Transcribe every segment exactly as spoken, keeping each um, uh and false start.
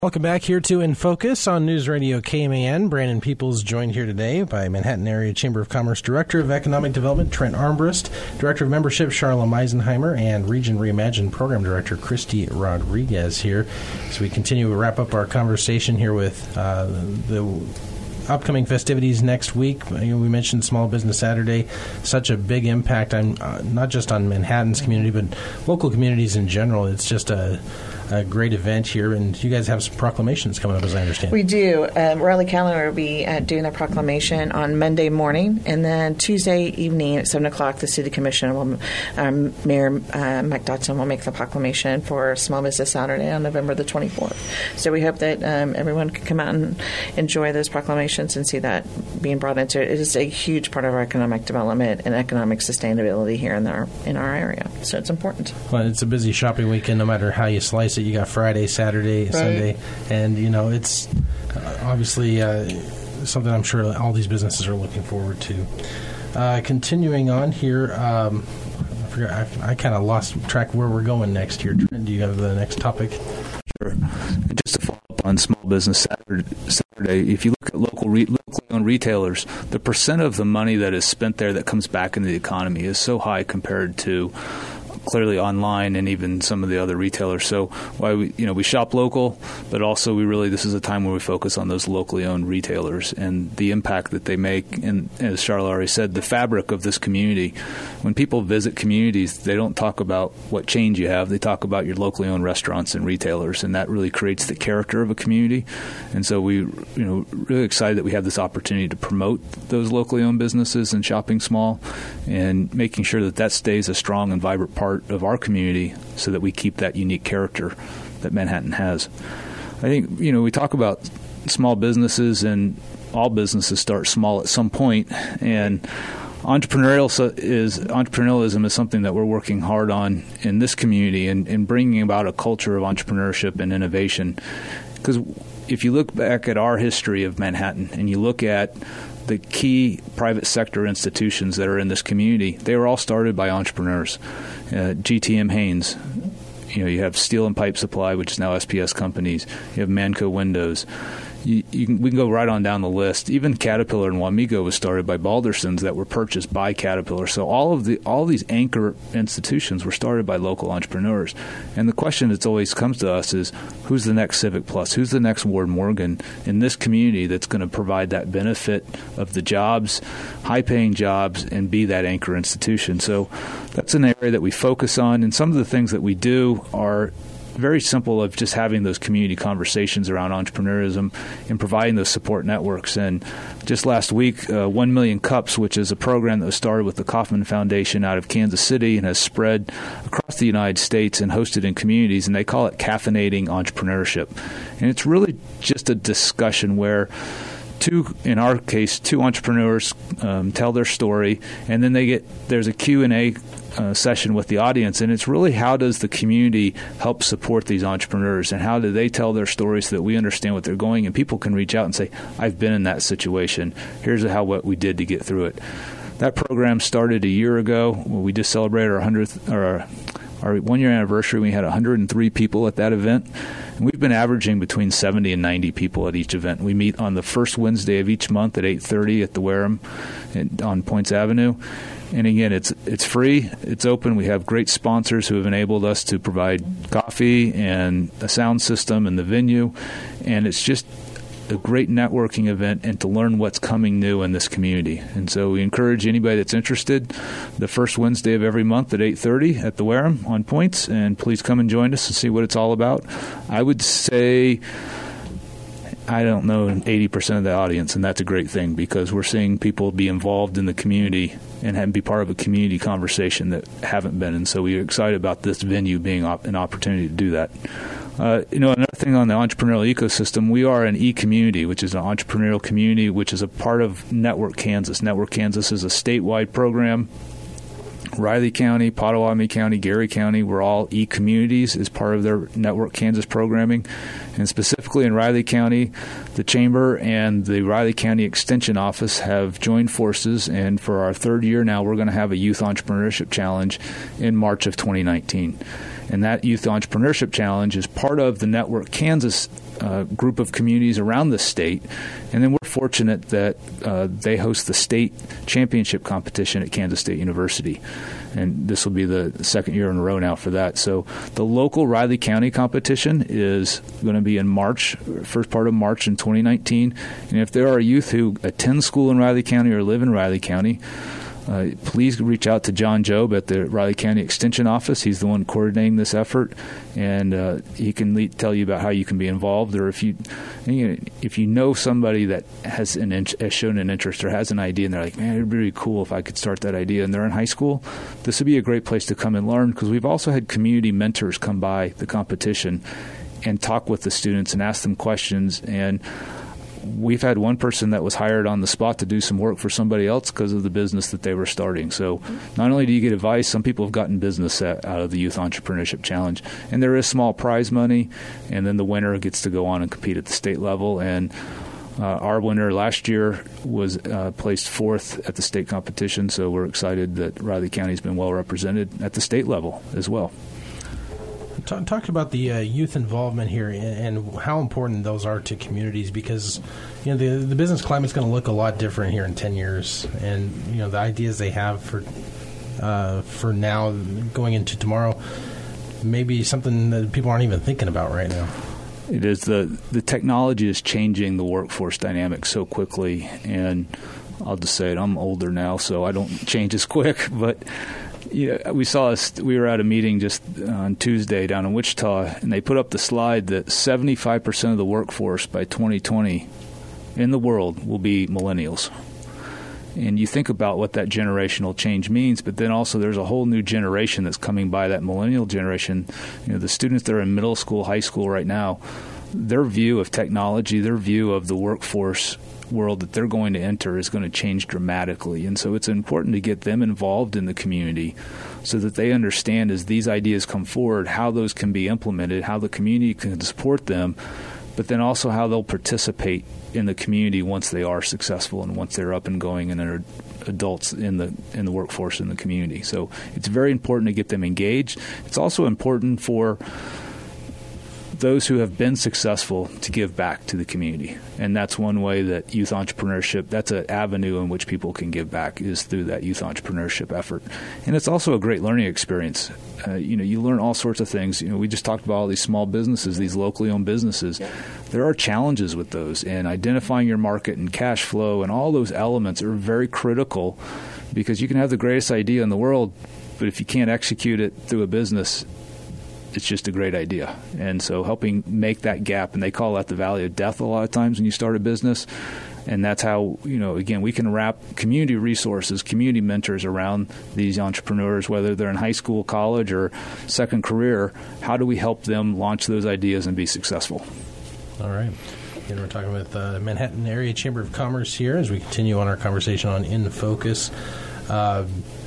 Welcome back here to In Focus on News Radio K M A N. Brandon Peoples joined here today by Manhattan Area Chamber of Commerce Director of Economic Development Trent Armbrust, Director of Membership Charla Meisenheimer, and Region Reimagined Program Director Christy Rodriguez here. So we continue to wrap up our conversation here with uh, the upcoming festivities next week. You know, we mentioned Small Business Saturday, such a big impact on uh, not just on Manhattan's community, but local communities in general. It's just a A great event here, and you guys have some proclamations coming up, as I understand. We do. Um, Riley Calendar will be uh, doing their proclamation on Monday morning, and then Tuesday evening at seven o'clock, the City Commission, will, um, Mayor uh, Mike Dotson will make the proclamation for Small Business Saturday on November the twenty-fourth. So we hope that um, everyone can come out and enjoy those proclamations and see that being brought into it. It is a huge part of our economic development and economic sustainability here in our, in our area. So it's important. Well, it's a busy shopping weekend, no matter how you slice it. You got Friday, Saturday, right. Sunday, and you know it's uh, obviously uh, something I'm sure all these businesses are looking forward to. Uh, continuing on here, um, I, forgot, I, I kind of lost track of where we're going next here. Trent, do you have the next topic? Sure. And just to follow up on Small Business Saturday, Saturday if you look at local re- locally owned retailers, the percent of the money that is spent there that comes back into the economy is so high compared to clearly online and even some of the other retailers. So why we, you know, we shop local, but also we really, this is a time where we focus on those locally owned retailers and the impact that they make. And as Charla already said, the fabric of this community. When people visit communities, they don't talk about what chains you have. They talk about your locally owned restaurants and retailers, and that really creates the character of a community. And so we, you know, really excited that we have this opportunity to promote those locally owned businesses and shopping small and making sure that that stays a strong and vibrant part of our community so that we keep that unique character that Manhattan has. I think, you know, we talk about small businesses, and all businesses start small at some point, and entrepreneurial is entrepreneurialism is something that we're working hard on in this community and, and bringing about a culture of entrepreneurship and innovation. Because if you look back at our history of Manhattan and you look at the key private sector institutions that are in this community, they were all started by entrepreneurs. Uh, G T M Haynes, you know, you have Steel and Pipe Supply, which is now S P S Companies. You have Manco Windows. You, you can, we can go right on down the list. Even Caterpillar and Wamego was started by Baldersons that were purchased by Caterpillar. So all of the all these anchor institutions were started by local entrepreneurs. And the question that's always comes to us is, who's the next Civic Plus? Who's the next Ward Morgan in this community that's going to provide that benefit of the jobs, high-paying jobs, and be that anchor institution? So that's an area that we focus on. And some of the things that we do are very simple, of just having those community conversations around entrepreneurism and providing those support networks. And just last week, uh, One Million Cups, which is a program that was started with the Kauffman Foundation out of Kansas City and has spread across the United States and hosted in communities, and they call it caffeinating entrepreneurship. And it's really just a discussion where two, in our case, two entrepreneurs um, tell their story, and then they get there's a Q and A uh, session with the audience, and it's really how does the community help support these entrepreneurs, and how do they tell their stories so that we understand what they're going, and people can reach out and say, I've been in that situation. Here's how what we did to get through it. That program started a year ago. We just celebrated our hundredth or our, our one-year anniversary. We had one hundred three people at that event. And we've been averaging between seventy and ninety people at each event. We meet on the first Wednesday of each month at eight thirty at the Wareham on Points Avenue. And again, it's it's free, it's open. We have great sponsors who have enabled us to provide coffee and a sound system and the venue. And it's just a great networking event and to learn what's coming new in this community. And so we encourage anybody that's interested the first Wednesday of every month at eight thirty at the Wareham on Points, and please come and join us and see what it's all about. I would say, I don't know, eighty percent of the audience, and that's a great thing because we're seeing people be involved in the community and have, be part of a community conversation that haven't been. And so we're excited about this venue being op- an opportunity to do that. Uh, you know, another thing on the entrepreneurial ecosystem, we are an e-community, which is an entrepreneurial community, which is a part of Network Kansas. Network Kansas is a statewide program. Riley County, Pottawatomie County, Gary County, we're all e-communities as part of their Network Kansas programming. And specifically in Riley County, the Chamber and the Riley County Extension Office have joined forces, and for our third year now, we're going to have a Youth Entrepreneurship Challenge in March of twenty nineteen. And that Youth Entrepreneurship Challenge is part of the Network Kansas uh, group of communities around the state. And then we're fortunate that uh, they host the state championship competition at Kansas State University. And this will be the second year in a row now for that. So the local Riley County competition is going to be in March, first part of March in twenty nineteen. And if there are youth who attend school in Riley County or live in Riley County, Uh, please reach out to John Job at the Riley County Extension Office. He's the one coordinating this effort, and uh, he can le- tell you about how you can be involved. Or if you, you know, if you know somebody that has an in- has shown an interest or has an idea, and they're like, "Man, it'd be really cool if I could start that idea," and they're in high school, this would be a great place to come and learn, because we've also had community mentors come by the competition and talk with the students and ask them questions. And we've had one person that was hired on the spot to do some work for somebody else because of the business that they were starting. So not only do you get advice, some people have gotten business out of the Youth Entrepreneurship Challenge. And there is small prize money, and then the winner gets to go on and compete at the state level. And uh, our winner last year was uh, placed fourth at the state competition, so we're excited that Riley County has been well represented at the state level as well. Talk, talk about the uh, youth involvement here and, and how important those are to communities, because you know the the business climate's going to look a lot different here in ten years, and you know the ideas they have for uh, for now going into tomorrow may be something that people aren't even thinking about right now. It is the the technology is changing the workforce dynamic so quickly, and I'll just say it. I'm older now, so I don't change as quick, but. Yeah, we saw us. We were at a meeting just on Tuesday down in Wichita, and they put up the slide that seventy-five percent of the workforce by twenty twenty in the world will be millennials. And you think about what that generational change means, but then also there's a whole new generation that's coming by, that millennial generation. You know, the students that are in middle school, high school right now, their view of technology, their view of the workforce world that they're going to enter is going to change dramatically. And so it's important to get them involved in the community so that they understand, as these ideas come forward, how those can be implemented, how the community can support them, but then also how they'll participate in the community once they are successful and once they're up and going and are adults in the in the workforce in the community. So it's very important to get them engaged. It's also important for those who have been successful to give back to the community. And that's one way that youth entrepreneurship, that's an avenue in which people can give back, is through that youth entrepreneurship effort. And it's also a great learning experience. Uh, you know, you learn all sorts of things. You know, we just talked about all these small businesses, these locally owned businesses. Yeah. There are challenges with those, and identifying your market and cash flow and all those elements are very critical, because you can have the greatest idea in the world, but if you can't execute it through a business, it's just a great idea. And so helping make that gap, and they call that the valley of death a lot of times when you start a business. And that's how, you know, again, we can wrap community resources, community mentors around these entrepreneurs, whether they're in high school, college, or second career. How do we help them launch those ideas and be successful? All right. Again, we're talking with uh, Manhattan Area Chamber of Commerce here as we continue on our conversation on In Focus. Uh,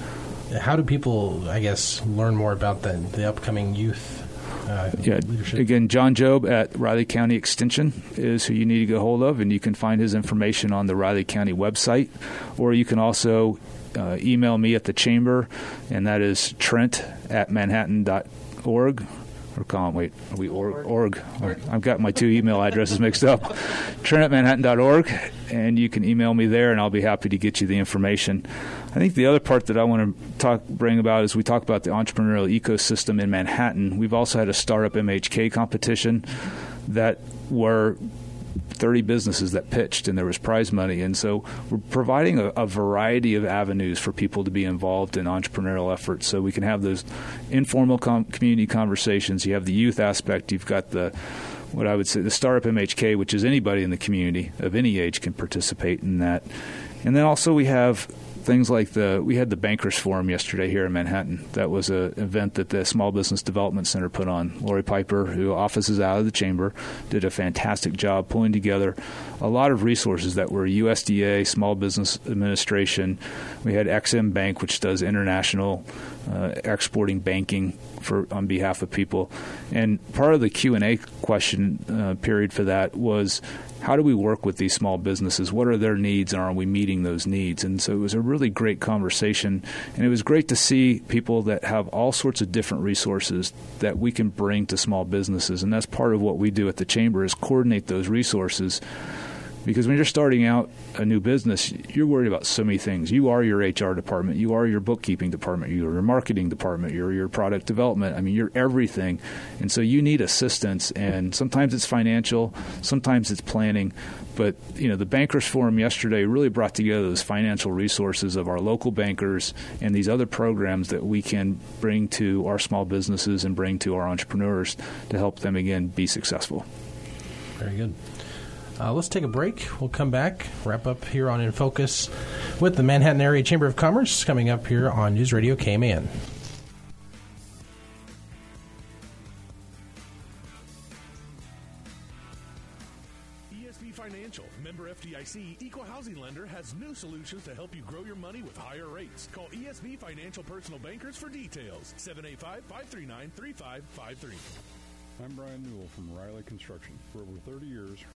How do people, I guess, learn more about the, the upcoming youth uh, yeah, leadership? Again, John Job at Riley County Extension is who you need to get hold of, and you can find his information on the Riley County website. Or you can also uh, email me at the chamber, and that is Trent at manhattan dot org. Or Colin, wait, are we org? org? org. I've got my two email addresses mixed up. Trent at manhattan dot org, and you can email me there, and I'll be happy to get you the information. I think the other part that I want to talk, bring about is we talk about the entrepreneurial ecosystem in Manhattan. We've also had a Startup M H K competition that were thirty businesses that pitched, and there was prize money. And so we're providing a, a variety of avenues for people to be involved in entrepreneurial efforts, so we can have those informal com- community conversations. You have the youth aspect. You've got the, what I would say, the Startup M H K, which is anybody in the community of any age can participate in that. And then also we have things like the, we had the Bankers Forum yesterday here in Manhattan. That was an event that the Small Business Development Center put on. Lori Piper, who offices out of the chamber, did a fantastic job pulling together a lot of resources that were U S D A, Small Business Administration. We had Ex-Im Bank, which does international uh, exporting banking for on behalf of people. And part of the Q and A question uh, period for that was, how do we work with these small businesses? What are their needs, and are we meeting those needs? And so it was a really great conversation, and it was great to see people that have all sorts of different resources that we can bring to small businesses. And that's part of what we do at the Chamber, is coordinate those resources. Because when you're starting out a new business, you're worried about so many things. You are your H R department. You are your bookkeeping department. You're your marketing department. You're your product development. I mean, you're everything. And so you need assistance. And sometimes it's financial. Sometimes it's planning. But, you know, the Bankers Forum yesterday really brought together those financial resources of our local bankers and these other programs that we can bring to our small businesses and bring to our entrepreneurs to help them, again, be successful. Very good. Uh, let's take a break. We'll come back, wrap up here on In Focus with the Manhattan Area Chamber of Commerce, coming up here on News Radio K M A N. E S B Financial, member F D I C, equal housing lender, has new solutions to help you grow your money with higher rates. Call E S B Financial Personal Bankers for details. seven eight five, five three nine, three five five three. I'm Brian Newell from Riley Construction. For over thirty years,